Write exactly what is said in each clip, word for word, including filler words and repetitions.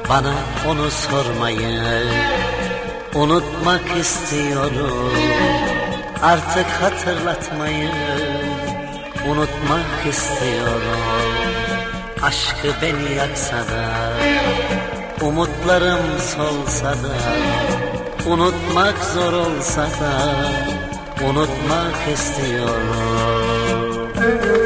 Bana onu sormayı unutmak istiyorum. Artık hatırlatmayı unutmak istiyorum. Aşkı beni yaksa da, umutlarım solsa da, unutmak zor olsa da unutmak istiyorum.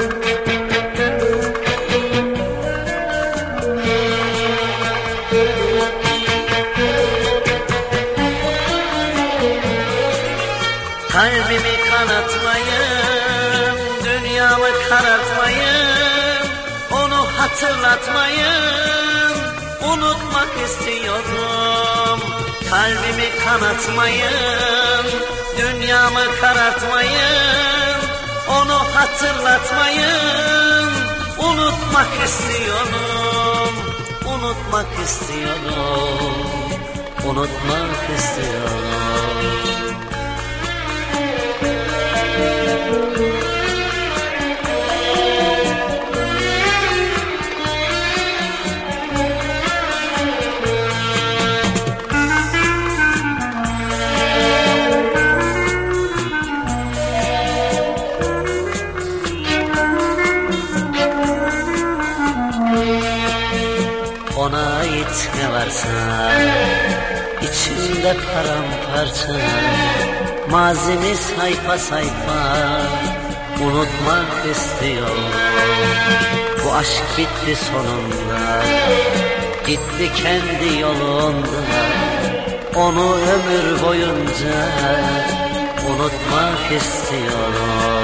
Kalbimi kanatmayın, dünyamı karartmayın, onu hatırlatmayın, unutmak istiyorum. Kalbimi kanatmayın, dünyamı karartmayın, onu hatırlatmayın, unutmak istiyorum. Unutmak istiyorum, unutmak istiyorum. Ona ait ne varsa içimde paramparça, mazimi sayfa sayfa unutmak istiyorum. Bu aşk bitti sonunda, gitti kendi yolunda. Onu ömür boyunca unutmak istiyorum.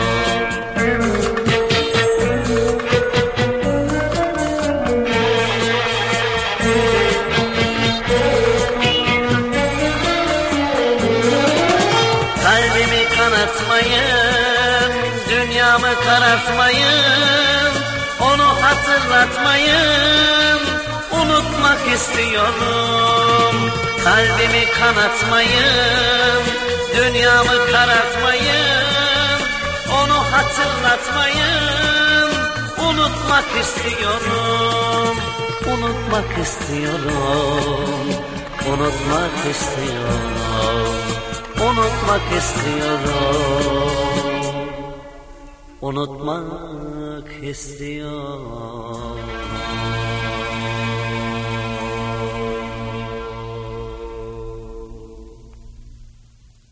Kalbimi kanatmayın, dünyamı karartmayın, onu hatırlatmayın, unutmak istiyorum. Kalbimi kanatmayın, dünyamı karartmayın, onu hatırlatmayın, unutmak istiyorum. Unutmak istiyorum, unutmak istiyorum. Unutmak istiyorum, unutmak istiyorum.